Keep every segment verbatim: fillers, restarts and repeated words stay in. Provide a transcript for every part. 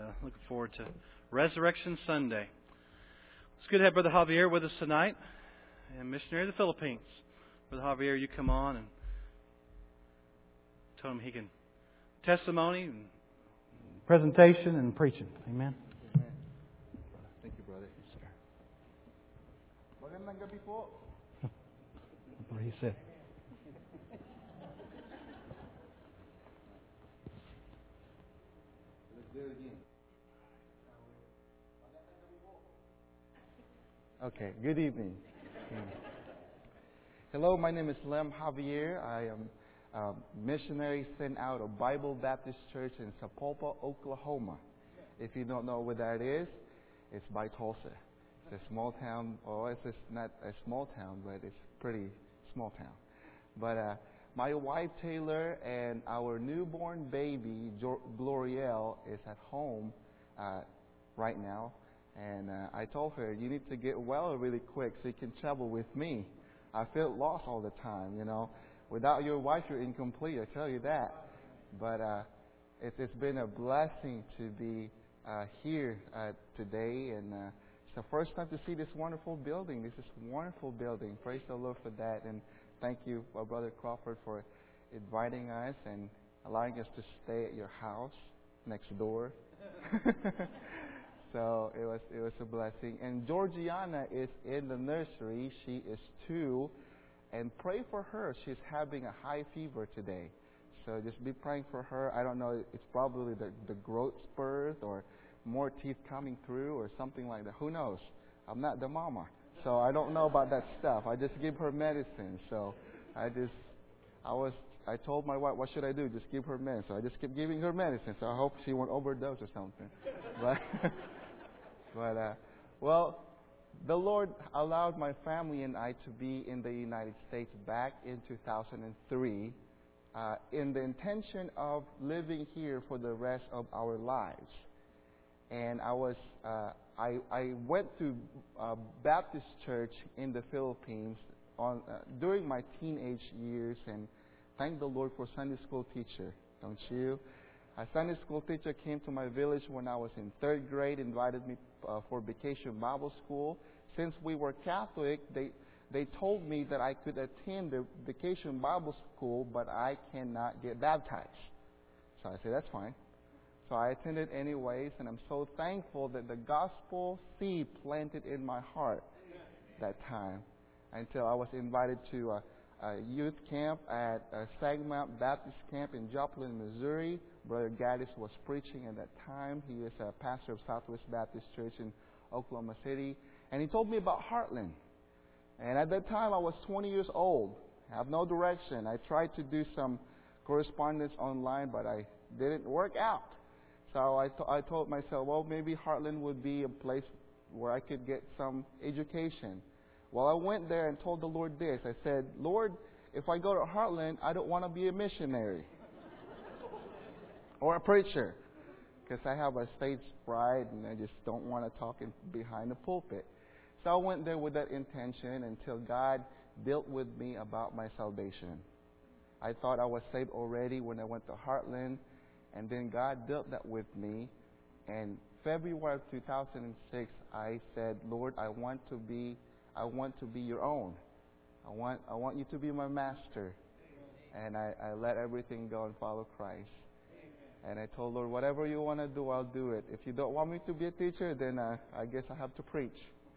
uh, looking forward to Resurrection Sunday. It's good to have Brother Javier with us tonight, and missionary of the Philippines. Brother Javier, you come on and tell him he can testimony, and presentation, and preaching. Amen. Amen. Thank you, brother. Yes, sir. Magandang gabi po. That's what he said. Let's do it again. Okay, good evening. Hello, my name is Lem Javier. I am a missionary sent out of Bible Baptist Church in Sapulpa, Oklahoma. If you don't know where that is, it's by Tulsa. It's a small town. Oh, it's just not a small town, but it's pretty small town. But uh, my wife Taylor and our newborn baby Glorielle is at home uh, right now. And uh, I told her, you need to get well really quick so you can travel with me. I feel lost all the time, you know. Without your wife, you're incomplete, I tell you that. But uh, it's, it's been a blessing to be uh, here uh, today. And uh, it's the first time to see this wonderful building. This is a wonderful building. Praise the Lord for that. And thank you, uh, Brother Crawford, for inviting us and allowing us to stay at your house next door. So it was it was a blessing. And Georgiana is in the nursery. She is two. And pray for her. She's having a high fever today. So just be praying for her. I don't know. It's probably the, the growth spurs or more teeth coming through or something like that. Who knows? I'm not the mama. So I don't know about that stuff. I just give her medicine. So I just, I was, I told my wife, what should I do? Just give her medicine. So I just kept giving her medicine. So I hope she won't overdose or something. But... But, uh, well, the Lord allowed my family and I to be in the United States back in two thousand three uh, in the intention of living here for the rest of our lives. And I was, uh, I, I went to uh, Baptist church in the Philippines on uh, during my teenage years, and thank the Lord for Sunday school teacher, don't you? A Sunday school teacher came to my village when I was in third grade, invited me uh, for vacation Bible school. Since we were Catholic, they they told me that I could attend the vacation Bible school, but I cannot get baptized. So I said, that's fine. So I attended anyways, and I'm so thankful that the gospel seed planted in my heart that time until I was invited to a, a youth camp at a Sagmount Baptist camp in Joplin, Missouri. Brother Gaddis was preaching at that time. He is a pastor of Southwest Baptist Church in Oklahoma City. And he told me about Heartland. And at that time, I was twenty years old. I have no direction. I tried to do some correspondence online, but I didn't work out. So I, th- I told myself, well, maybe Heartland would be a place where I could get some education. Well, I went there and told the Lord this. I said, Lord, if I go to Heartland, I don't want to be a missionary. Or a preacher, because I have a stage pride and I just don't want to talk in, behind the pulpit. So I went there with that intention until God dealt with me about my salvation. I thought I was saved already when I went to Heartland, and then God dealt that with me. And February of two thousand six, I said, Lord, I want to be, I want to be your own. I want, I want you to be my master. And I, I let everything go and follow Christ. And I told Lord, whatever you want to do, I'll do it. If you don't want me to be a teacher, then uh, I guess I have to preach.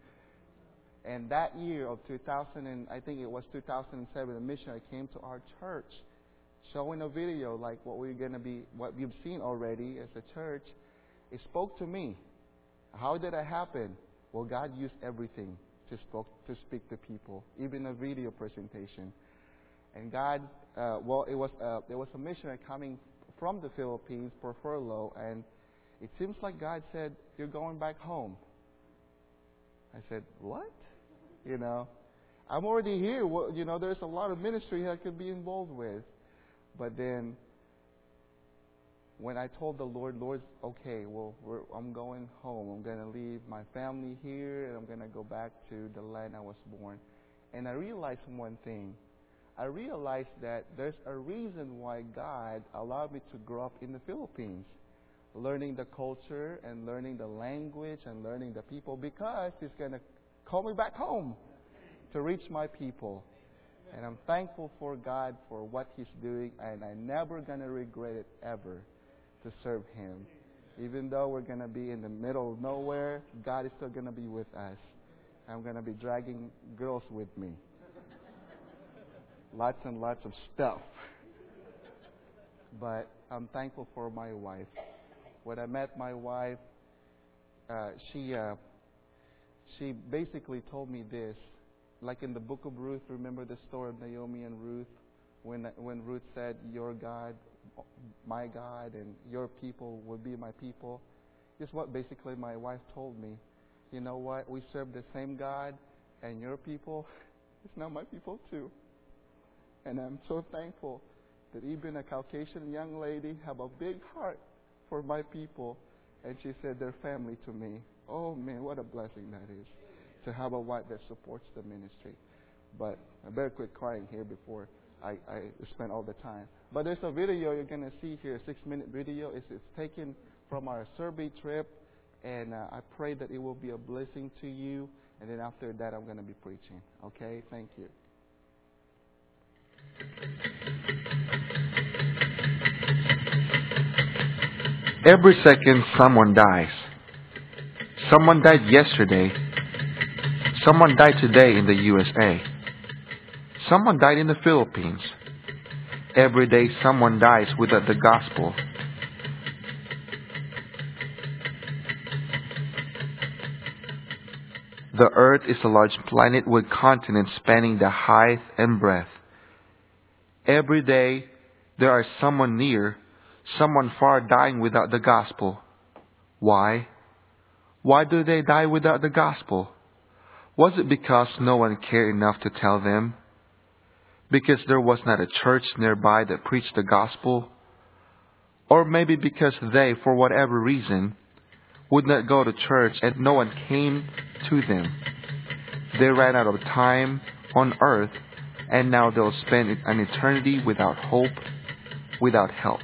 And that year of two thousand, and I think it was two thousand seven, a missionary came to our church, showing a video like what we're going to be, what you've seen already as a church. It spoke to me. How did it happen? Well, God used everything to spoke to speak to people, even a video presentation. And God, uh, well, it was uh, there was a missionary coming from the Philippines for furlough, and it seems like God said, you're going back home. I said, what? You know, I'm already here. Well, you know, there's a lot of ministry I could be involved with. But then when I told the Lord, Lord, okay, well, we're, I'm going home. I'm going to leave my family here, and I'm going to go back to the land I was born. And I realized one thing. I realized that there's a reason why God allowed me to grow up in the Philippines. learning the culture and learning the language and learning the people, because He's going to call me back home to reach my people. And I'm thankful for God for what He's doing, and I'm never going to regret it ever to serve Him. Even though we're going to be in the middle of nowhere, God is still going to be with us. I'm going to be dragging girls with me. Lots and lots of stuff. But I'm thankful for my wife. When I met my wife, uh, she uh, she basically told me this. Like in the book of Ruth, remember the story of Naomi and Ruth? When when Ruth said, "Your God, my God, and your people will be my people." This is what basically my wife told me. You know what? We serve the same God, and your people is now my people too. And I'm so thankful that even a Caucasian young lady have a big heart for my people. And she said they're family to me. Oh man, what a blessing that is, to have a wife that supports the ministry. But I better quit crying here before I, I spend all the time. But there's a video you're going to see here, a six-minute video. It's, it's taken from our Serbia trip. And uh, I pray that it will be a blessing to you. And then after that, I'm going to be preaching. Okay? Thank you. Every second, someone dies. Someone died yesterday. Someone died today in the U S A. Someone died in the Philippines. Every day, someone dies without the gospel. The earth is a large planet with continents spanning the height and breadth. Every day, there are someone near, someone far dying without the gospel. Why? Why do they die without the gospel? Was it because no one cared enough to tell them? Because there was not a church nearby that preached the gospel? Or maybe because they, for whatever reason, would not go to church and no one came to them. They ran out of time on earth, and now they'll spend an eternity without hope, without help.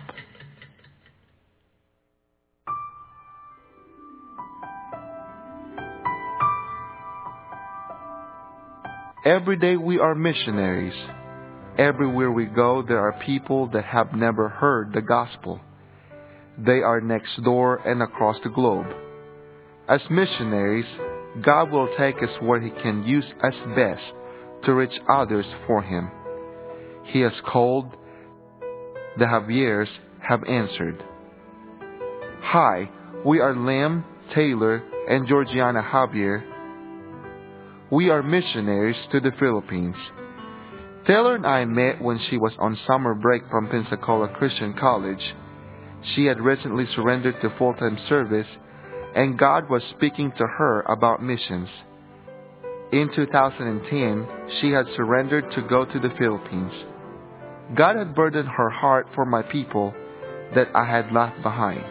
Every day we are missionaries. Everywhere we go, there are people that have never heard the gospel. They are next door and across the globe. As missionaries, God will take us where He can use us best to reach others for Him. He has called, the Javiers have answered. Hi, we are Lim, Taylor, and Georgiana Javier. We are missionaries to the Philippines. Taylor and I met when she was on summer break from Pensacola Christian College. She had recently surrendered to full-time service, and God was speaking to her about missions. In two thousand ten, she had surrendered to go to the Philippines. God had burdened her heart for my people that I had left behind.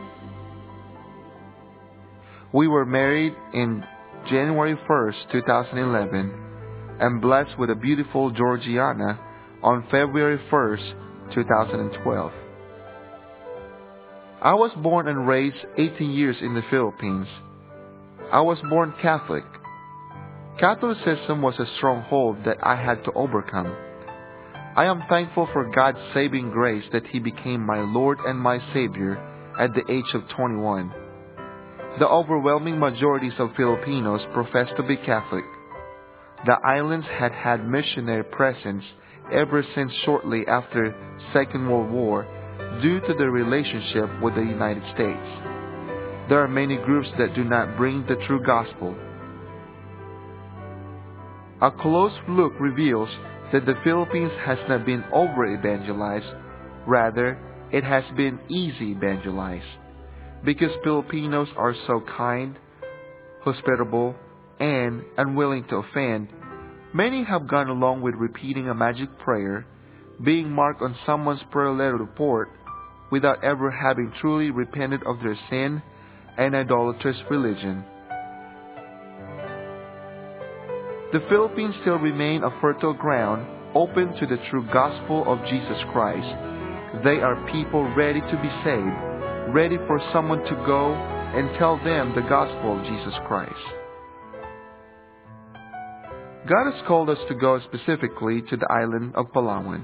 We were married in January first, two thousand eleven, and blessed with a beautiful Georgiana on February first, two thousand twelve. I was born and raised eighteen years in the Philippines. I was born Catholic. Catholicism was a stronghold that I had to overcome. I am thankful for God's saving grace that He became my Lord and my Savior at the age of twenty-one. The overwhelming majorities of Filipinos profess to be Catholic. The islands had had missionary presence ever since shortly after Second World War due to their relationship with the United States. There are many groups that do not bring the true gospel. A close look reveals that the Philippines has not been over-evangelized, rather, it has been easy evangelized. Because Filipinos are so kind, hospitable, and unwilling to offend, many have gone along with repeating a magic prayer, being marked on someone's prayer letter report, without ever having truly repented of their sin and idolatrous religion. The Philippines still remain a fertile ground, open to the true gospel of Jesus Christ. They are people ready to be saved, ready for someone to go and tell them the gospel of Jesus Christ. God has called us to go specifically to the island of Palawan.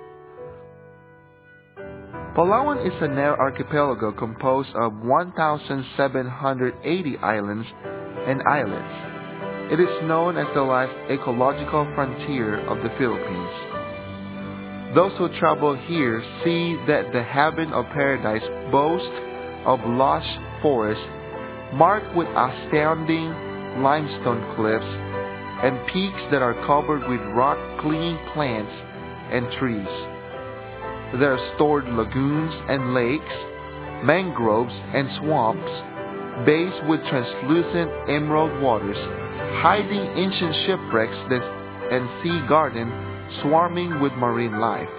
Palawan is an archipelago composed of one thousand seven hundred eighty islands and islets. It is known as the last ecological frontier of the Philippines. Those who travel here see that the heaven of paradise boasts of lush forests marked with astounding limestone cliffs and peaks that are covered with rock-clinging plants and trees. There are stored lagoons and lakes, mangroves and swamps, bays with translucent emerald waters, hiding ancient shipwrecks and sea gardens swarming with marine life.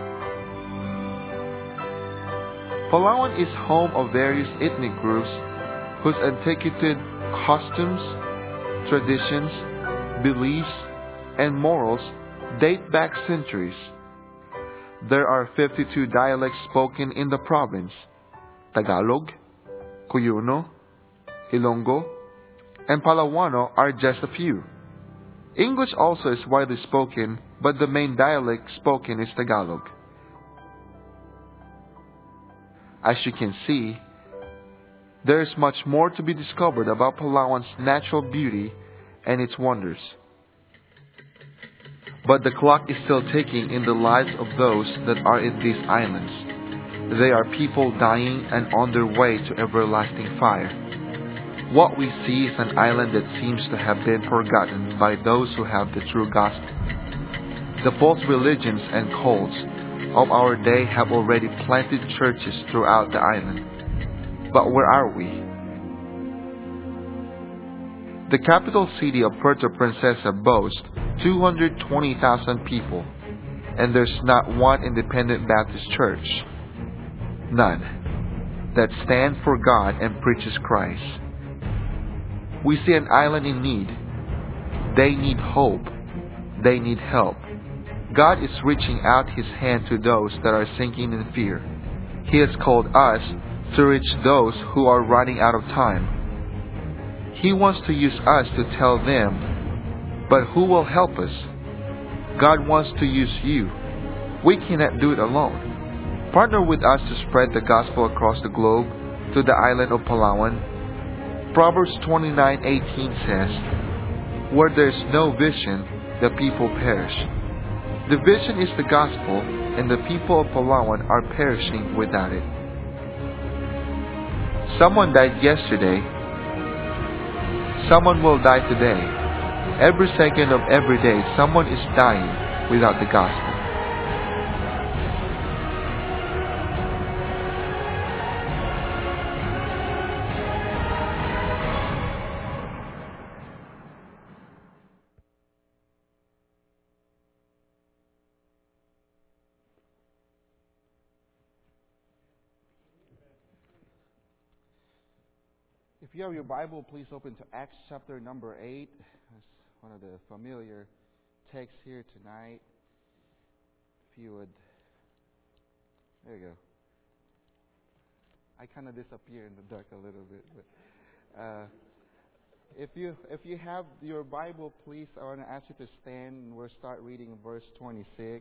Palawan is home of various ethnic groups whose antiquated costumes, traditions, beliefs, and morals date back centuries. There are fifty-two dialects spoken in the province. Tagalog, Cuyuno, Ilonggo, and Palawano are just a few. English also is widely spoken, but the main dialect spoken is Tagalog. As you can see, there is much more to be discovered about Palawan's natural beauty and its wonders. But the clock is still ticking in the lives of those that are in these islands. They are people dying and on their way to everlasting fire. What we see is an island that seems to have been forgotten by those who have the true gospel. The false religions and cults of our day have already planted churches throughout the island. But where are we? The capital city of Puerto Princesa boasts two hundred twenty thousand people, and there's not one independent Baptist church. None. That stands for God and preaches Christ. We see an island in need. They need hope. They need help. God is reaching out His hand to those that are sinking in fear. He has called us to reach those who are running out of time. He wants to use us to tell them, but who will help us? God wants to use you. We cannot do it alone. Partner with us to spread the gospel across the globe to the island of Palawan. Proverbs twenty-nine eighteen says, "Where there is no vision, the people perish." The vision is the gospel, and the people of Palawan are perishing without it. Someone died yesterday. Someone will die today. Every second of every day, someone is dying without the gospel. If you have your Bible, please open to Acts chapter number eight. That's one of the familiar texts here tonight. If you would, there you go. I kind of disappear in the dark a little bit, but uh, if you if you have your Bible, please, I want to ask you to stand, and we'll start reading verse twenty-six.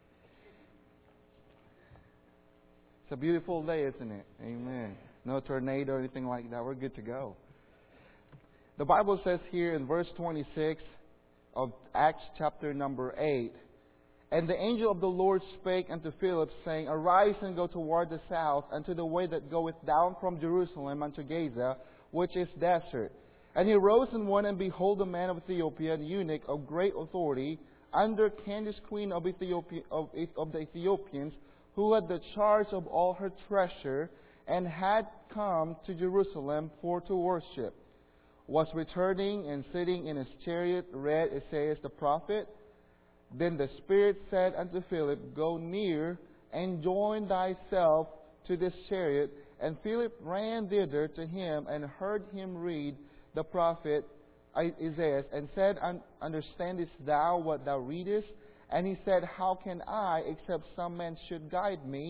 It's a beautiful day, isn't it? Amen. No tornado or anything like that. We're good to go. The Bible says here in verse twenty-six of Acts chapter number eight, "And the angel of the Lord spake unto Philip, saying, Arise and go toward the south, unto the way that goeth down from Jerusalem unto Gaza, which is desert. And he rose and went, and behold, a man of Ethiopia, an eunuch of great authority, under Candace queen of, Ethiopia, of, of the Ethiopians, who had the charge of all her treasure, and had come to Jerusalem for to worship, was returning and sitting in his chariot, read Isaiah the prophet. Then the Spirit said unto Philip, Go near and join thyself to this chariot. And Philip ran thither to him and heard him read the prophet Isaiah, and said, Understandest thou what thou readest? And he said, How can I, except some man should guide me?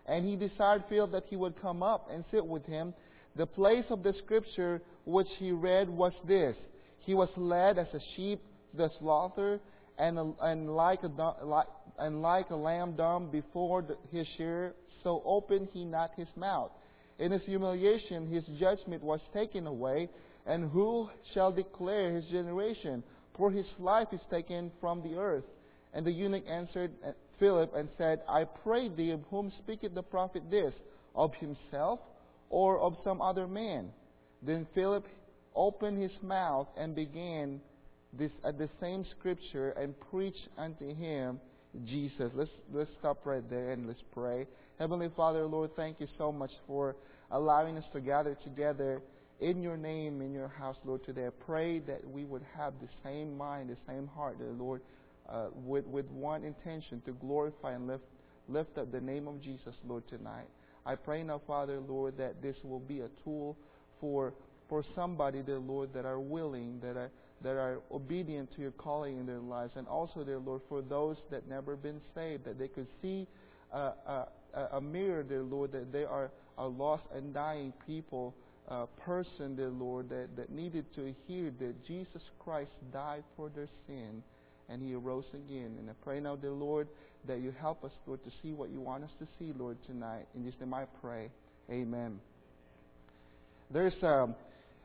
And he desired Philip that he would come up and sit with him. The place of the scripture which he read was this: He was led as a sheep to the slaughter, and, a, and, like, a, like, and like a lamb dumb before the, his shearer, so opened he not his mouth. In his humiliation his judgment was taken away, and who shall declare his generation? For his life is taken from the earth. And the eunuch answered Philip and said, I pray thee, of whom speaketh the prophet this? Of himself or of some other man? Then Philip opened his mouth and began this at the same scripture and preached unto him Jesus. Let's let's stop right there and let's pray. Heavenly Father, Lord, thank you so much for allowing us to gather together in your name, in your house, Lord, today. I pray that we would have the same mind, the same heart, dear Lord, uh, with, with one intention, to glorify and lift, lift up the name of Jesus, Lord, tonight. I pray now, Father, Lord, that this will be a tool for for somebody, dear Lord, that are willing, that are that are obedient to your calling in their lives. And also, dear Lord, for those that never been saved, that they could see uh, a, a mirror, dear Lord, that they are a lost and dying people, uh, person, dear Lord, that, that needed to hear that Jesus Christ died for their sin and He arose again. And I pray now, dear Lord, that you help us, Lord, to see what you want us to see, Lord, tonight. In Jesus' name I pray. Amen. There's um,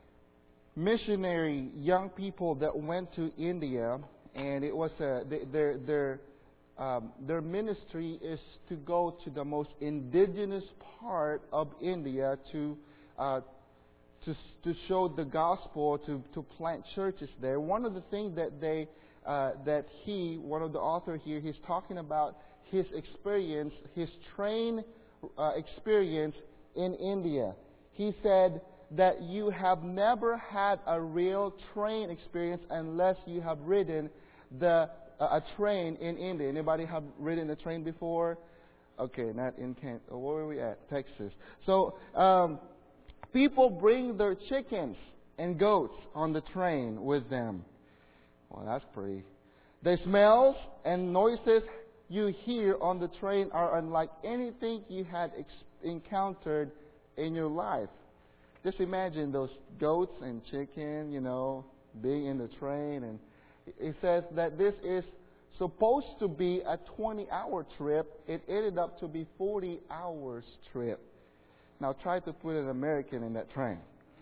missionary young people that went to India, and it was a, their their um, their ministry is to go to the most indigenous part of India to uh, to to show the gospel, to to plant churches there. One of the things that they uh, that he, one of the author here, he's talking about his experience, his train uh, experience in India. He said that you have never had a real train experience unless you have ridden the uh, a train in India. Anybody have ridden a train before? Okay, not in Kent. Oh, where are we at? Texas. So um, people bring their chickens and goats on the train with them. Well, that's pretty. The smells and noises you hear on the train are unlike anything you had ex- encountered in your life. Just imagine those goats and chicken, you know, being in the train. And it says that this is supposed to be a twenty-hour trip. It ended up to be forty hours trip. Now try to put an American in that train.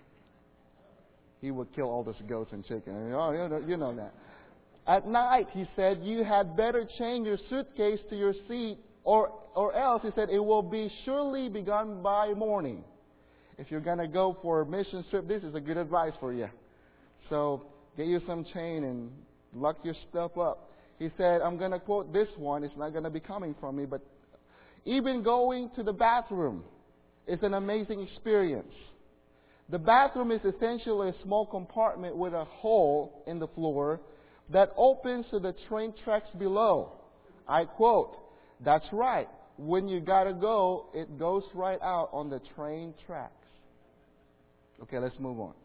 He would kill all those goats and chicken. Oh, you know, you know that. At night, he said, you had better chain your suitcase to your seat, or or else, he said, it will be surely begun by morning. If you're going to go for a mission trip, this is a good advice for you. So get you some chain and lock your stuff up. He said, I'm going to quote this one. It's not going to be coming from me, but even going to the bathroom is an amazing experience. The bathroom is essentially a small compartment with a hole in the floor that opens to the train tracks below. I quote, that's right. When you got to go, it goes right out on the train tracks. Okay, let's move on.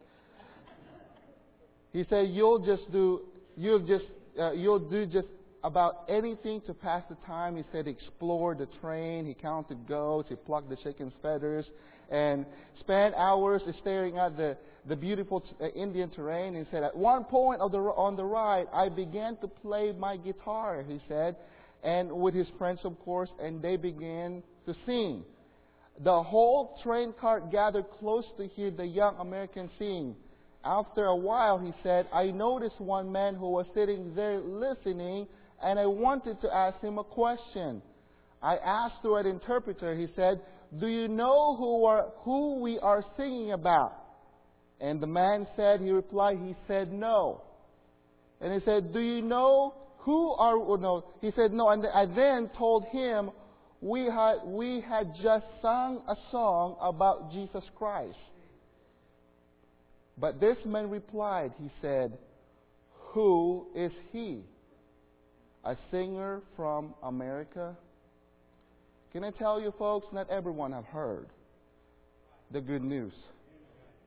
He said, "You'll just do, you'll just, uh, you'll do just about anything to pass the time." He said, "Explore the train." He counted goats. He plucked the chicken's feathers, and spent hours staring at the the beautiful uh, Indian terrain. He said, "At one point of the on the ride, I began to play my guitar." He said, and with his friends, of course, and they began to sing. The whole train car gathered close to hear the young American sing. After a while, he said, I noticed one man who was sitting there listening, and I wanted to ask him a question. I asked through an interpreter, he said, do you know who, are, who we are singing about? And the man said, he replied, he said, no. And he said, do you know who are, oh, no, he said, no. And I then told him, We had, we had just sung a song about Jesus Christ. But this man replied, he said, who is he? A singer from America? Can I tell you, folks, not everyone have heard the good news.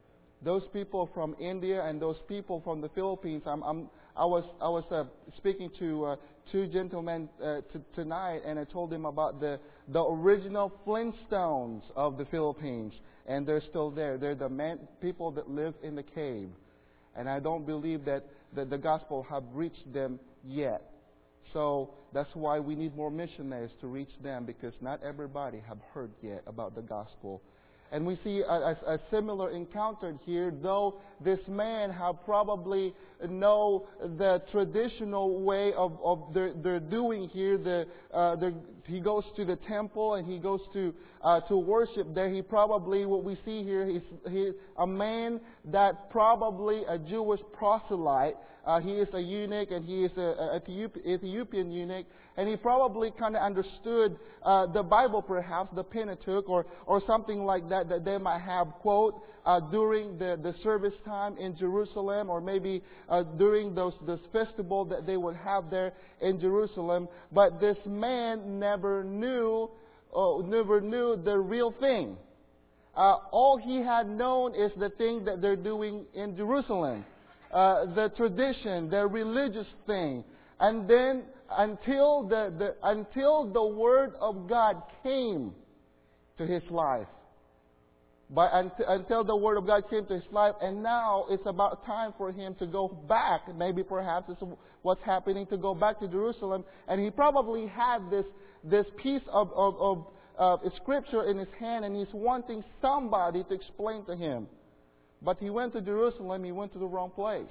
those people from India and those people from the Philippines. I'm, I'm, I was, I was uh, speaking to uh, two gentlemen uh, t- tonight, and I told them about the, the original Flintstones of the Philippines, and they're still there. They're the man, people that live in the cave, and I don't believe that, that the gospel have reached them yet. So that's why we need more missionaries to reach them, because not everybody have heard yet about the gospel. And we see a, a, a similar encounter here, though this man have probably know the traditional way of, of their, their doing here. The, uh, the, he goes to the temple and he goes to uh, to worship there. He probably, what we see here, he's he, a man that probably a Jewish proselyte. Uh, he is a eunuch, and he is an Ethiopian eunuch, and he probably kind of understood uh, the Bible, perhaps the Pentateuch, or or something like that that they might have quote uh, during the, the service time in Jerusalem, or maybe uh, during those this festival that they would have there in Jerusalem. But this man never knew, uh, never knew the real thing. Uh, all he had known is the thing that they're doing in Jerusalem. Uh, the tradition, the religious thing. And then until the, the until the Word of God came to his life. But until, until the Word of God came to his life, and now it's about time for him to go back. Maybe perhaps it's what's happening, to go back to Jerusalem. And he probably had this this piece of, of, of uh, scripture in his hand, and he's wanting somebody to explain to him. But he went to Jerusalem, he went to the wrong place.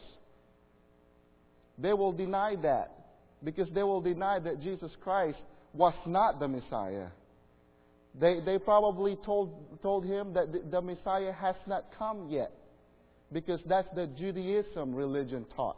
They will deny that, because they will deny that Jesus Christ was not the Messiah. They they probably told told him that the, the Messiah has not come yet, because that's the Judaism religion taught.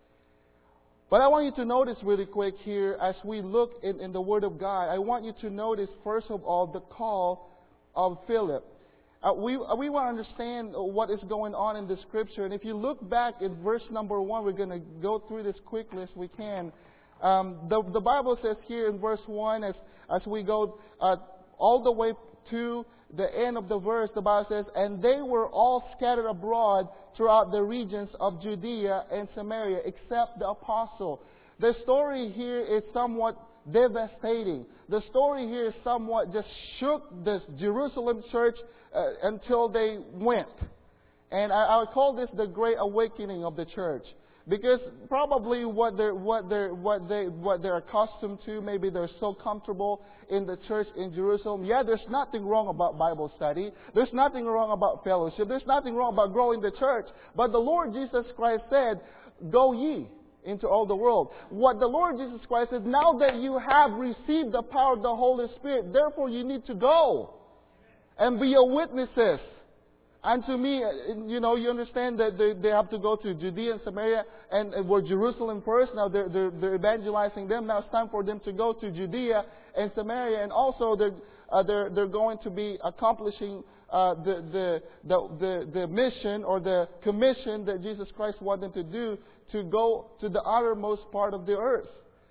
But I want you to notice really quick here, as we look in, in the Word of God, I want you to notice first of all the call of Philip. Uh, we uh, we want to understand what is going on in the Scripture. And if you look back in verse number one, we're going to go through this quickly as we can. Um, the, the Bible says here in verse one, as, as we go uh, all the way to the end of the verse, the Bible says, "And they were all scattered abroad throughout the regions of Judea and Samaria, except the apostle." The story here is somewhat devastating. The story here is somewhat just shook the Jerusalem church uh, until they went. And I, I would call this the great awakening of the church. Because probably what they're what they're what they what they're accustomed to, maybe they're so comfortable in the church in Jerusalem. Yeah, there's nothing wrong about Bible study. There's nothing wrong about fellowship. There's nothing wrong about growing the church. But the Lord Jesus Christ said, "Go ye into all the world." What the Lord Jesus Christ says, now that you have received the power of the Holy Spirit, therefore you need to go and be your witnesses. And to me, you know, you understand that they, they have to go to Judea and Samaria, and, and were Jerusalem first. Now they're, they're, they're evangelizing them. Now it's time for them to go to Judea and Samaria, and also they're uh, they're they're going to be accomplishing uh, the, the the the the mission or the commission that Jesus Christ wanted them to do, to go to the uttermost part of the earth.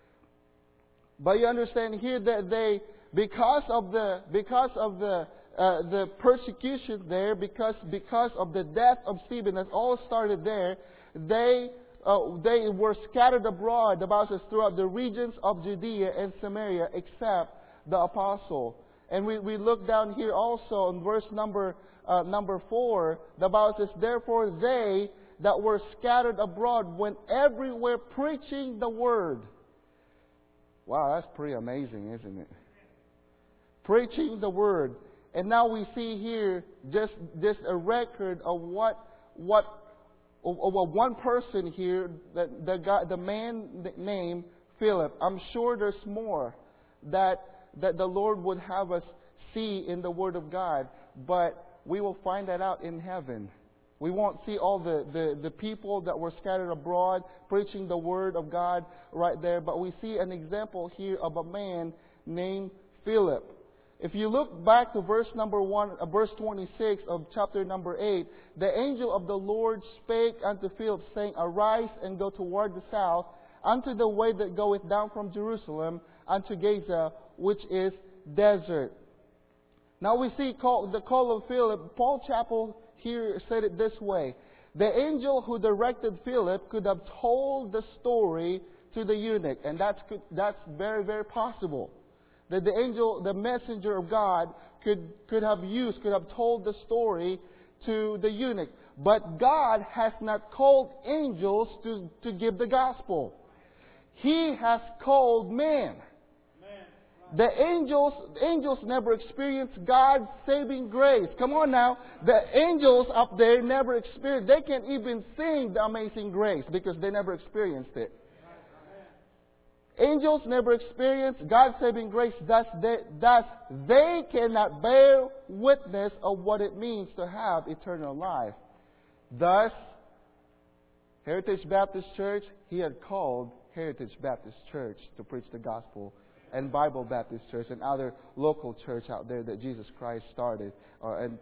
But you understand here that they, because of the because of the Uh, the persecution there, because because of the death of Stephen, that all started there, they uh, they were scattered abroad, the Bible says, throughout the regions of Judea and Samaria, except the apostle. And we, we look down here also in verse number uh, number four, the Bible says, "Therefore they that were scattered abroad went everywhere preaching the word." Wow, that's pretty amazing, isn't it? Preaching the word. And now we see here just just a record of what what of, of one person here, that the guy, the man named Philip. I'm sure there's more that that the Lord would have us see in the Word of God, but we will find that out in heaven. We won't see all the, the, the people that were scattered abroad preaching the Word of God right there, but we see an example here of a man named Philip. If you look back to verse number one, uh, verse twenty-six of chapter number eight, "The angel of the Lord spake unto Philip, saying, Arise and go toward the south, unto the way that goeth down from Jerusalem unto Gaza, which is desert." Now we see call, the call of Philip. Paul Chappell here said it this way. The angel who directed Philip could have told the story to the eunuch. And that's, that's very, very possible. That the angel, the messenger of God, could, could have used, could have told the story to the eunuch. But God has not called angels to, to give the gospel. He has called men. The angels, angels never experienced God's saving grace. Come on now. The angels up there never experienced, they can't even sing the amazing grace because they never experienced it. Angels never experienced God's saving grace. Thus they, thus they cannot bear witness of what it means to have eternal life. Thus, Heritage Baptist Church, He had called Heritage Baptist Church to preach the gospel, and Bible Baptist Church and other local church out there that Jesus Christ started. Uh, and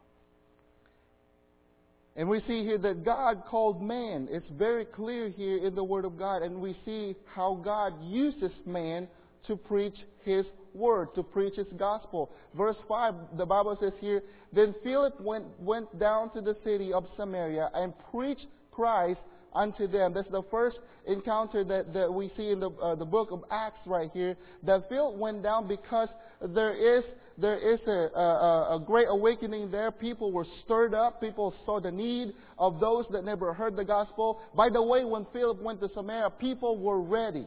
And we see here that God called man. It's very clear here in the Word of God. And we see how God uses man to preach His Word, to preach His gospel. Verse five, the Bible says here, Then Philip went, went down to the city of Samaria and preached Christ unto them. That's the first encounter that, that we see in the, uh, the book of Acts right here. That Philip went down because there is there is a, a, a great awakening there. People were stirred up. People saw the need of those that never heard the gospel. By the way, when Philip went to Samaria, people were ready.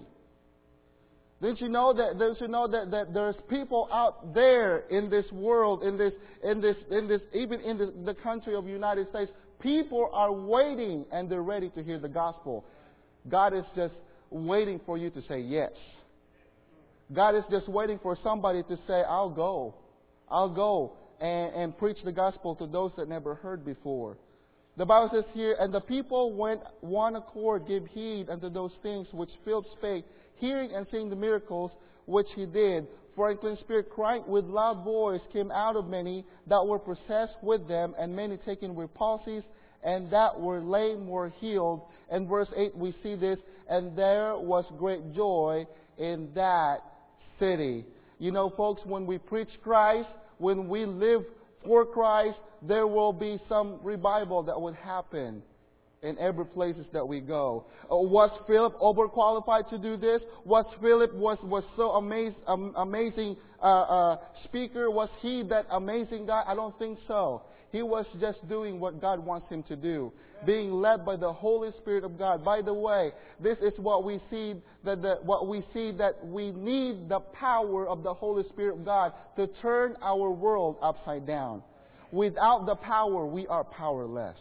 Didn't you know that? Didn't you know that, that there's people out there in this world, in this, in this, in this, even in the, the country of the United States, people are waiting and they're ready to hear the gospel. God is just waiting for you to say yes. God is just waiting for somebody to say, I'll go. I'll go and, and preach the gospel to those that never heard before. The Bible says here, And the people went one accord, give heed unto those things which Philip spake, hearing and seeing the miracles which he did. For a clean spirit crying with loud voice came out of many that were possessed with them, and many taken with palsies, and that were lame were healed. And verse eight we see this, And there was great joy in that city. You know, folks, when we preach Christ, when we live for Christ, there will be some revival that would happen in every places that we go. Uh, was Philip overqualified to do this? Was Philip was was so amaz- um, amazing uh, uh, speaker? Was he that amazing guy? I don't think so. He was just doing what God wants him to do, being led by the Holy Spirit of God. By the way, this is what we see that the, what we see that we need the power of the Holy Spirit of God to turn our world upside down. Without the power, we are powerless.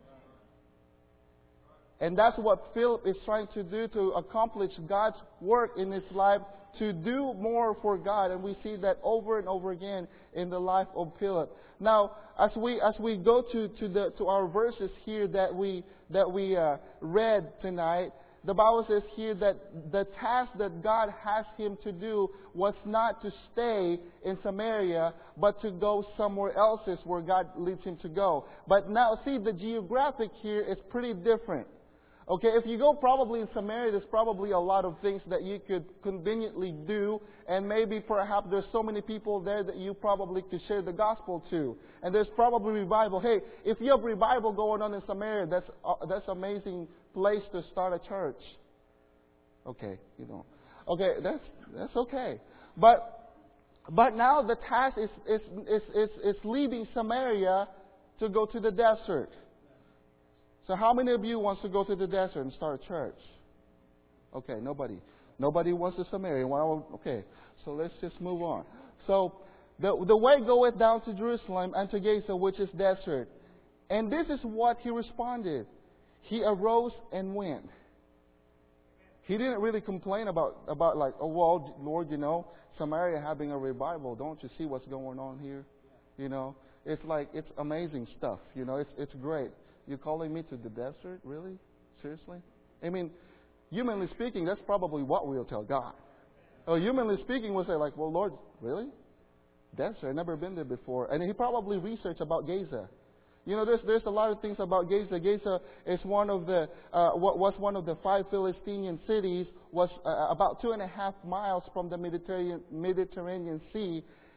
And that's what Philip is trying to do to accomplish God's work in his life, to do more for God. And we see that over and over again in the life of Philip. Now, as we as we go to to the to our verses here that we that we uh, read tonight, the Bible says here that the task that God has him to do was not to stay in Samaria, but to go somewhere else where God leads him to go. But now, see, the geographic here is pretty different. Okay, if you go probably in Samaria, there's probably a lot of things that you could conveniently do, and maybe perhaps there's so many people there that you probably could share the gospel to. And there's probably revival. Hey, if you have revival going on in Samaria, that's uh, that's amazing place to start a church. Okay, you know. Okay, that's that's okay. But but now the task is is is is, is leaving Samaria to go to the desert. So how many of you wants to go to the desert and start a church? Okay, nobody. Nobody wants to Samaria. Well, okay, so let's just move on. So the the way goeth down to Jerusalem and to Gaza, which is desert. And this is what he responded. He arose and went. He didn't really complain about, about like, oh, well, Lord, you know, Samaria having a revival. Don't you see what's going on here? You know, it's like, it's amazing stuff. You know, it's it's great. You're calling me to the desert? Really? Seriously? I mean, humanly speaking, that's probably what we'll tell God. Oh, humanly speaking, we'll say like, well, Lord, really? Desert? I've never been there before. And he probably researched about Gaza. You know, there's there's a lot of things about Gaza. Gaza is one of the uh, what was one of the five Philistine cities. Was uh, about two and a half miles from the Mediterranean Mediterranean Sea,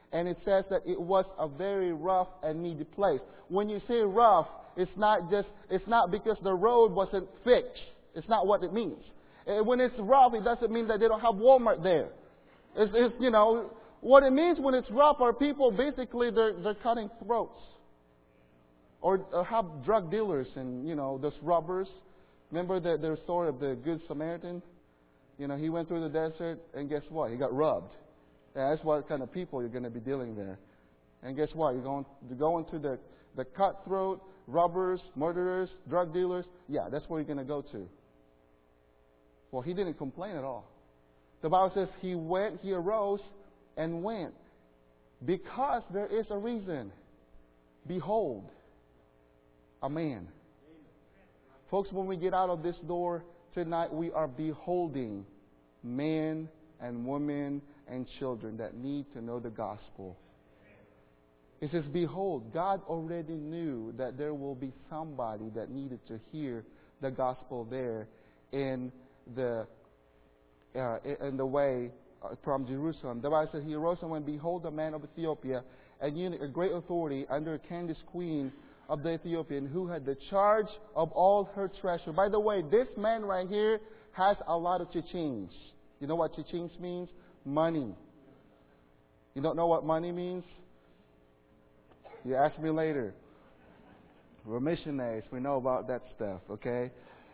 And it says that it was a very rough and needy place. When you say rough, it's not just, it's not because the road wasn't fixed. It's not what it means. When it's rough, it doesn't mean that they don't have Walmart there. It's, it's you know, what it means when it's rough are people basically they're they're cutting throats. Or, or have drug dealers and, you know, those robbers. Remember the, the story of the Good Samaritan? You know, he went through the desert and guess what? He got robbed. Yeah, that's what kind of people you're going to be dealing there. And guess what? You're going to go into the, the cutthroat, robbers, murderers, drug dealers. Yeah, that's where you're going to go to. Well, he didn't complain at all. The Bible says he went, he arose and went. Because there is a reason. Behold, a man. Folks, when we get out of this door tonight, we are beholding men and women and children that need to know the gospel. It says, behold, God already knew that there will be somebody that needed to hear the gospel there in the uh, in the way uh, from Jerusalem. The Bible says, he arose and went, behold, a man of Ethiopia, and eunuch, a great authority under Candace, queen of the Ethiopian, who had the charge of all her treasure. By the way, this man right here has a lot of chichings. You know what chichings means? Money. You don't know what money means? You ask me later. We're missionaries. We know about that stuff, okay?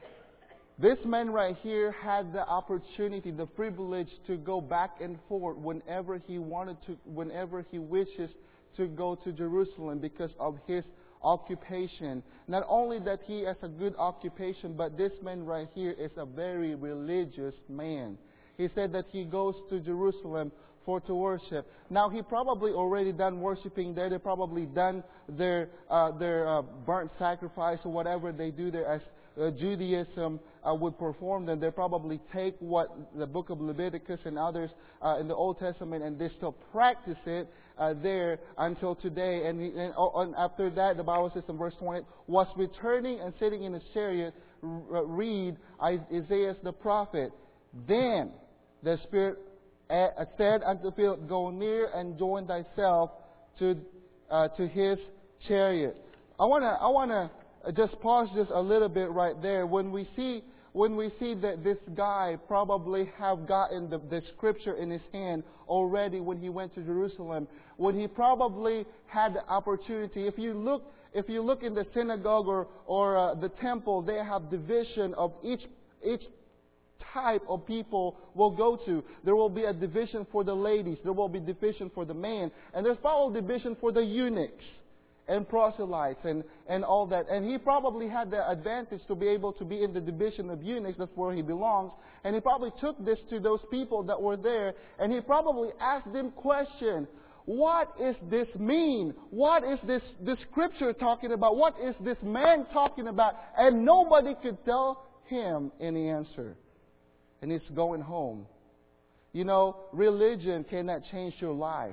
This man right here had the opportunity, the privilege to go back and forth whenever he wanted to, whenever he wishes to go to Jerusalem because of his occupation. Not only that he has a good occupation, but this man right here is a very religious man. He said that he goes to Jerusalem for to worship. Now he probably already done worshiping there. They probably done their uh, their uh, burnt sacrifice or whatever they do there as uh, Judaism uh, would perform. Then they probably take what the book of Leviticus and others uh, in the Old Testament and they still practice it uh, there until today. And, he, and, oh, and after that, the Bible says in verse twenty, was returning and sitting in his chariot. R- read Isaiah the prophet. Then the Spirit said unto Philip, go near and join thyself to uh, to his chariot. I wanna I wanna just pause just a little bit right there. When we see when we see that this guy probably have gotten the, the scripture in his hand already when he went to Jerusalem, when he probably had the opportunity. If you look if you look in the synagogue or or uh, the temple, they have division of each each. type of people will go to. There will be a division for the ladies. There will be division for the men. And there's probably division for the eunuchs and proselytes and, and all that. And he probably had the advantage to be able to be in the division of eunuchs. That's where he belongs. And he probably took this to those people that were there. And he probably asked them question. What is this mean? What is this, this scripture talking about? What is this man talking about? And nobody could tell him any answer. And it's going home. You know, religion cannot change your life.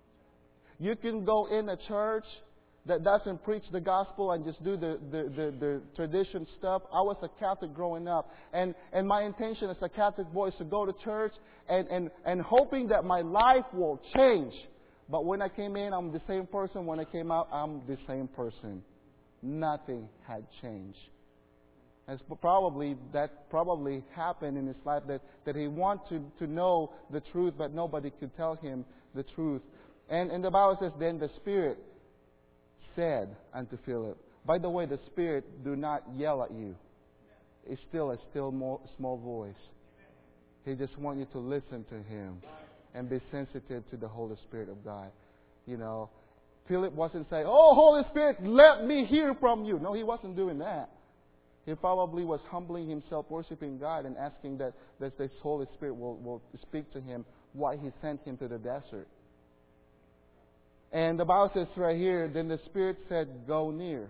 You can go in a church that doesn't preach the gospel and just do the, the, the, the tradition stuff. I was a Catholic growing up. And, and my intention as a Catholic boy is to go to church and, and, and hoping that my life will change. But when I came in, I'm the same person. When I came out, I'm the same person. Nothing had changed. And probably that probably happened in his life that, that he wanted to, to know the truth, but nobody could tell him the truth. And, and the Bible says, then the Spirit said unto Philip. By the way, the Spirit do not yell at you. It's still a still more, small voice. He just wants you to listen to Him and be sensitive to the Holy Spirit of God. You know, Philip wasn't saying, oh, Holy Spirit, let me hear from you. No, he wasn't doing that. He probably was humbling himself, worshiping God, and asking that, that this Holy Spirit will, will speak to him why He sent him to the desert. And the Bible says right here, then the Spirit said, go near.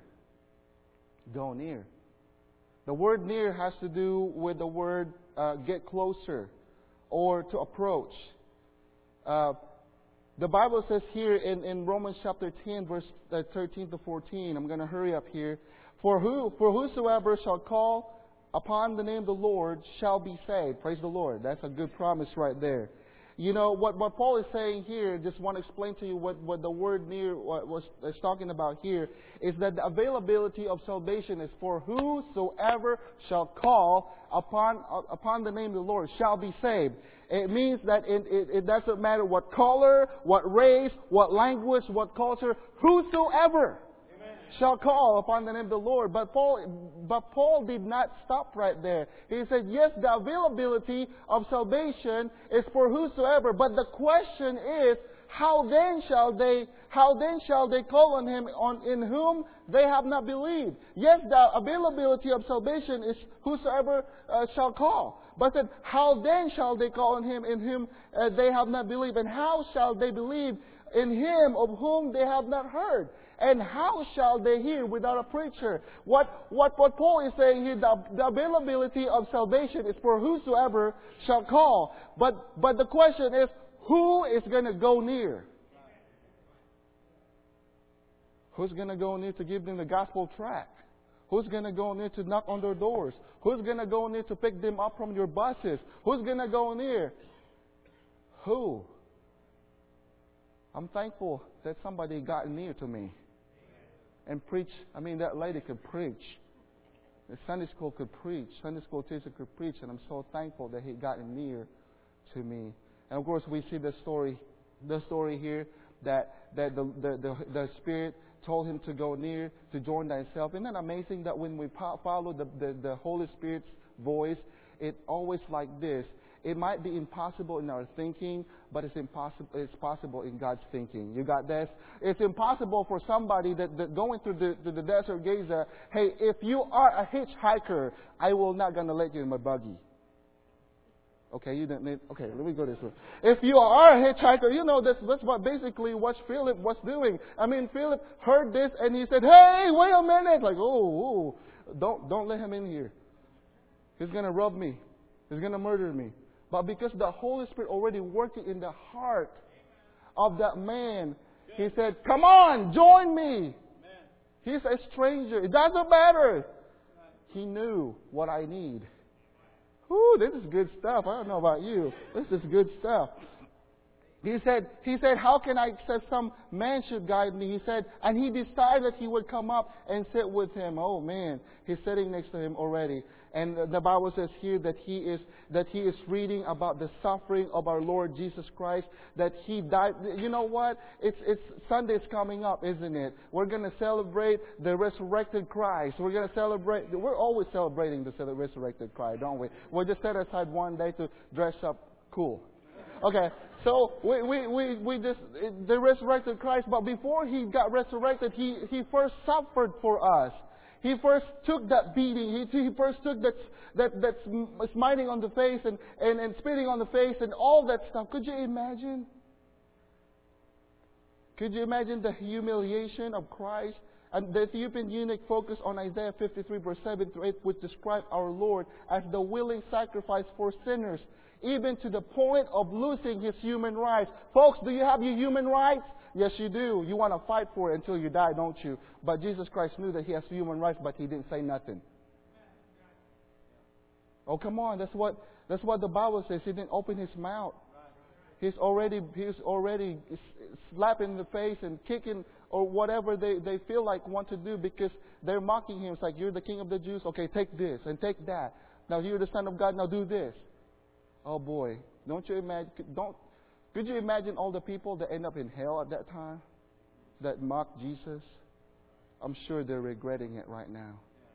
Go near. The word near has to do with the word uh, get closer or to approach. Uh, the Bible says here in, in Romans chapter ten, verse thirteen to fourteen, I'm going to hurry up here. For who, for whosoever shall call upon the name of the Lord shall be saved. Praise the Lord. That's a good promise right there. You know, what, what Paul is saying here, just want to explain to you what, what the word near what was is talking about here, is that the availability of salvation is for whosoever shall call upon upon the name of the Lord shall be saved. It means that it, it, it doesn't matter what color, what race, what language, what culture, whosoever shall call upon the name of the Lord. But Paul, but Paul did not stop right there. He said, yes, the availability of salvation is for whosoever. But the question is, how then shall they, how then shall they call on Him on in whom they have not believed? Yes, the availability of salvation is whosoever uh, shall call. But then, how then shall they call on Him in whom uh, they have not believed? And how shall they believe in Him of whom they have not heard? And how shall they hear without a preacher? What, what, what Paul is saying here, the, the availability of salvation is for whosoever shall call. But, but the question is, who is going to go near? Who's going to go near to give them the gospel tract? Who's going to go near to knock on their doors? Who's going to go near to pick them up from your buses? Who's going to go near? Who? I'm thankful that somebody got near to me and preach. I mean, that lady could preach. The Sunday school could preach. Sunday school teacher could preach. And I'm so thankful that he got near to me. And of course, we see the story, the story here that that the the, the, the Spirit told him to go near, to join thyself. Isn't that amazing that when we follow the, the, the Holy Spirit's voice, it's always like this. It might be impossible in our thinking, but it's impossible. It's possible in God's thinking. You got this? It's impossible for somebody that, that going through the, the, the desert Gaza. Hey, if you are a hitchhiker, I will not gonna let you in my buggy. Okay, you didn't need, okay, let me go this way. If you are a hitchhiker, you know that's that's what basically what Philip was doing. I mean, Philip heard this and he said, "Hey, wait a minute!" Like, oh, oh don't don't let him in here. He's gonna rob me. He's gonna murder me. But because the Holy Spirit already working in the heart of that man, he said, "Come on, join me." He's a stranger. It doesn't matter. He knew what I need. Ooh, this is good stuff. I don't know about you. This is good stuff. He said, he said, how can I accept some man should guide me? He said, and he decided he would come up and sit with him. Oh man, he's sitting next to him already. And the Bible says here that he is that he is reading about the suffering of our Lord Jesus Christ, that He died. You know what? It's it's Sunday's coming up, isn't it? We're going to celebrate the resurrected Christ. We're going to celebrate. We're always celebrating the resurrected Christ, don't we? We'll just set aside one day to dress up cool. Okay, so we we we, we just the resurrected Christ, but before He got resurrected, He He first suffered for us. He first took that beating. He, he first took that that that smiting on the face and, and, and spitting on the face and all that stuff. Could you imagine? Could you imagine the humiliation of Christ? And the Ethiopian eunuch focused on Isaiah fifty-three, verse seven through eight, which described our Lord as the willing sacrifice for sinners, even to the point of losing His human rights. Folks, do you have your human rights? Yes, you do. You want to fight for it until you die, don't you? But Jesus Christ knew that He has human rights, but He didn't say nothing. Oh, come on. That's what that's what the Bible says. He didn't open His mouth. He's already he's already slapping the face and kicking or whatever they, they feel like want to do because they're mocking Him. It's like, you're the King of the Jews. Okay, take this and take that. Now you're the Son of God. Now do this. Oh boy, don't you imagine? Don't could you imagine all the people that end up in hell at that time that mocked Jesus? I'm sure they're regretting it right now.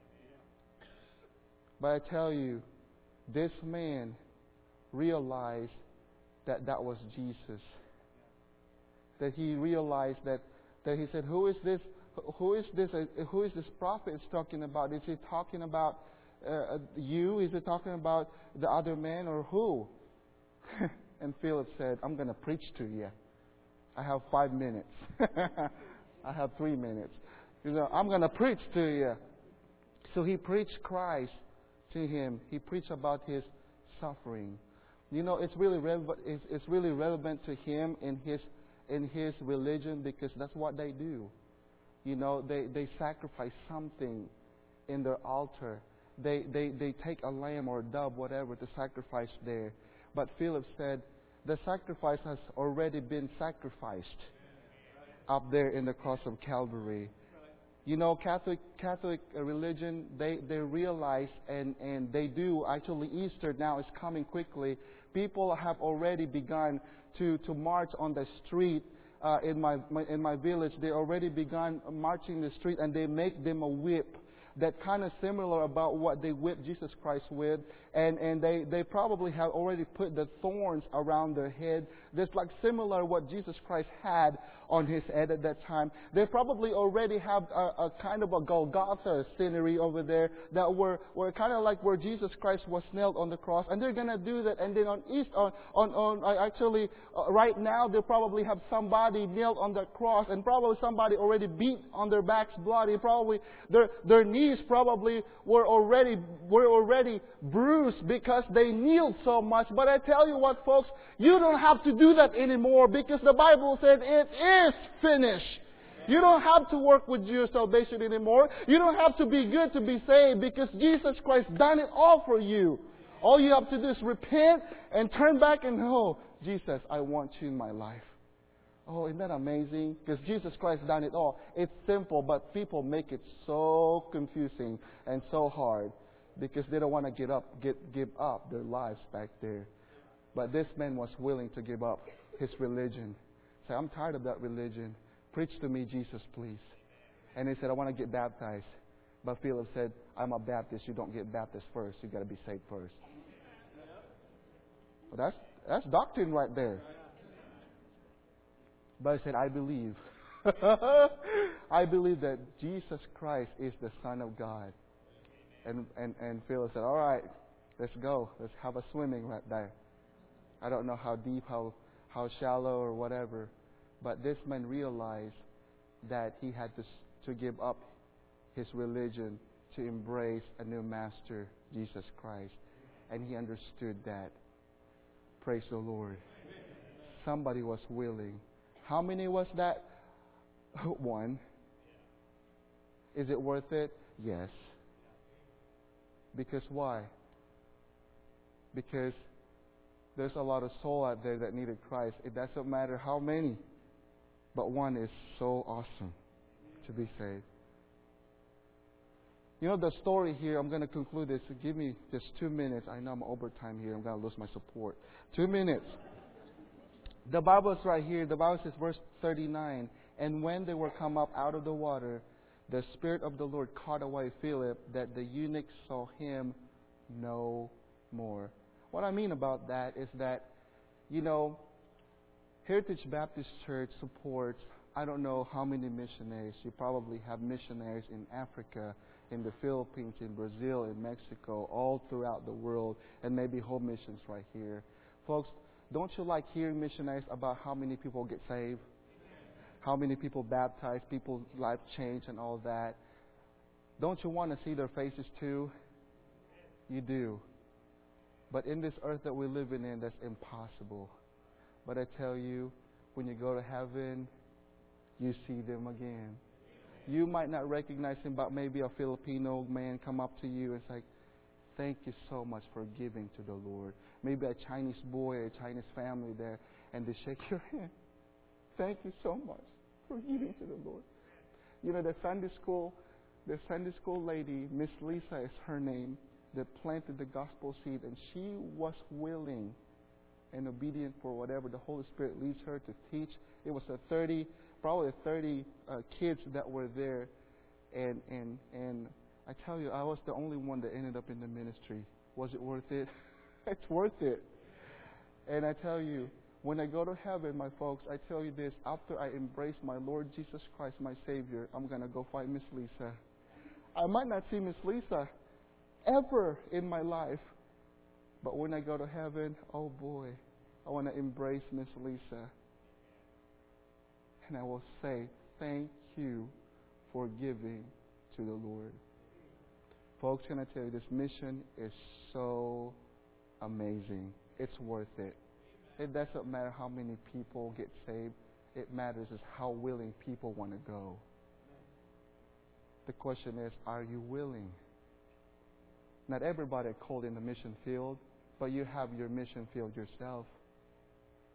But I tell you, this man realized that that was Jesus. That he realized that, that he said, who is this? Who is this? Uh, who is this prophet is talking about? Is he talking about uh, you? Is he talking about the other man or who? And Philip said, I'm going to preach to you. I have five minutes. I have three minutes. You know, I'm going to preach to you. So he preached Christ to him. He preached about His suffering. You know, it's really relevant. It's, it's really relevant to him in his in his religion because that's what they do. You know, they, they sacrifice something in their altar. They, they they take a lamb or a dove, whatever, to sacrifice there. But Philip said, the sacrifice has already been sacrificed up there in the cross of Calvary. You know, Catholic Catholic religion, they, they realize, and, and they do, actually Easter now is coming quickly. People have already begun to, to march on the street uh, in my, my in my village. They already begun marching the street, and they make them a whip that kind of similar about what they whipped Jesus Christ with. And, and they, they probably have already put the thorns around their head. That's like similar what Jesus Christ had on His head at that time. They probably already have a, a kind of a Golgotha scenery over there that were, were kind of like where Jesus Christ was nailed on the cross. And they're going to do that. And then on East, on, on, on actually, uh, right now, they probably have somebody nailed on the cross, and probably somebody already beat on their backs bloody. Probably their, their knees probably were already were already bruised because they kneeled so much. But I tell you what, folks, you don't have to do that anymore, because the Bible said it is finished. You don't have to work with your salvation anymore. You don't have to be good to be saved, because Jesus Christ done it all for you. All you have to do is repent and turn back and know, Jesus, I want you in my life. Oh, isn't that amazing? Because Jesus Christ done it all. It's simple, but people make it so confusing and so hard because they don't want to get up, get give up their lives back there. But this man was willing to give up his religion. Say, I'm tired of that religion. Preach to me, Jesus, please. And he said, I want to get baptized. But Philip said, I'm a Baptist. You don't get baptized first. You got to be saved first. Well, that's that's doctrine right there. But I said, I believe. I believe that Jesus Christ is the Son of God. And, and, and Philip said, all right, let's go. Let's have a swimming right there. I don't know how deep, how, how shallow or whatever. But this man realized that he had to, to give up his religion to embrace a new master, Jesus Christ. And he understood that. Praise the Lord. Somebody was willing. How many was that? One. Is it worth it? Yes. Because why? Because there's a lot of soul out there that needed Christ. It doesn't matter how many, but one is so awesome to be saved. You know the story here, I'm going to conclude this. Give me just two minutes. I know I'm overtime here. I'm going to lose my support. Two minutes. The Bible is right here. The Bible says, verse thirty-nine, and when they were come up out of the water, the Spirit of the Lord caught away Philip, that the eunuch saw him no more. What I mean about that is that, you know, Heritage Baptist Church supports, I don't know how many missionaries. You probably have missionaries in Africa, in the Philippines, in Brazil, in Mexico, all throughout the world, and maybe home missions right here. Folks, don't you like hearing missionaries about how many people get saved? How many people baptized, people's life change and all that? Don't you want to see their faces too? You do. But in this earth that we're living in, that's impossible. But I tell you, when you go to heaven, you see them again. You might not recognize him, but maybe a Filipino man come up to you and say, thank you so much for giving to the Lord. Maybe a Chinese boy, a Chinese family there, and they shake your hand. Thank you so much for giving to the Lord. You know, the Sunday school, the Sunday school lady, Miss Lisa is her name, that planted the gospel seed, and she was willing and obedient for whatever the Holy Spirit leads her to teach. It was a thirty, probably thirty uh, kids that were there, and and and I tell you, I was the only one that ended up in the ministry. Was it worth it? It's worth it. And I tell you, when I go to heaven, my folks, I tell you this, after I embrace my Lord Jesus Christ, my Savior, I'm going to go find Miss Lisa. I might not see Miss Lisa ever in my life, but when I go to heaven, oh boy, I want to embrace Miss Lisa. And I will say, thank you for giving to the Lord. Folks, can I tell you, this mission is so amazing. It's worth it. It doesn't matter how many people get saved. It matters is how willing people want to go. The question is, are you willing? Not everybody called in the mission field, but you have your mission field yourself.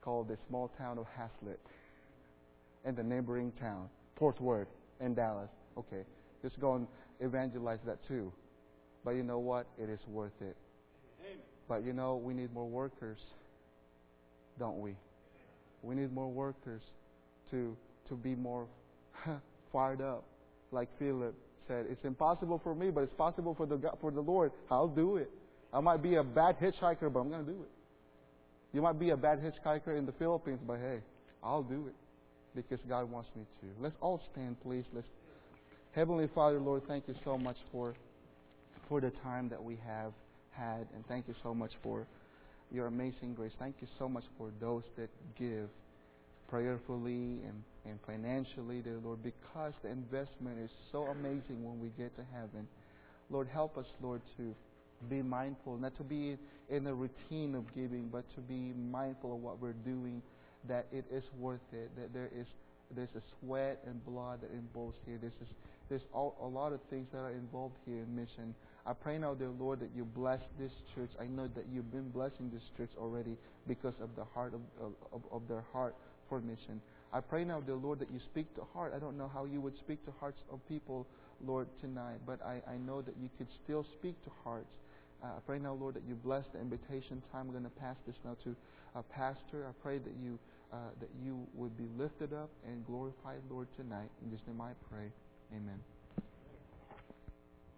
called the small town of Haslett and the neighboring town, Fort Worth and Dallas. Okay, just go and evangelize that too. But you know what? It is worth it. Amen. But you know, we need more workers, don't we? We need more workers to to be more fired up. Like Philip said, it's impossible for me, but it's possible for the God, for the Lord. I'll do it. I might be a bad hitchhiker, but I'm going to do it. You might be a bad hitchhiker in the Philippines, but hey, I'll do it because God wants me to. Let's all stand, please. Let's. Heavenly Father, Lord, thank you so much for for the time that we have had, and thank you so much for your amazing grace. Thank you so much for those that give prayerfully and, and financially, dear Lord, because the investment is so amazing when we get to heaven. Lord, help us, Lord, to be mindful, not to be in a routine of giving, but to be mindful of what we're doing, that it is worth it, that there is there's a sweat and blood that involves here. There's this, there's all, a lot of things that are involved here in mission. I pray now, dear Lord, that you bless this church. I know that you've been blessing this church already because of the heart of, of, of their heart for mission. I pray now, dear Lord, that you speak to heart. I don't know how you would speak to hearts of people, Lord, tonight, but I, I know that you could still speak to hearts. Uh, I pray now, Lord, that you bless the invitation time. I'm going to pass this now to a pastor. I pray that you uh, that you would be lifted up and glorified, Lord, tonight. In Jesus' name I pray. Amen.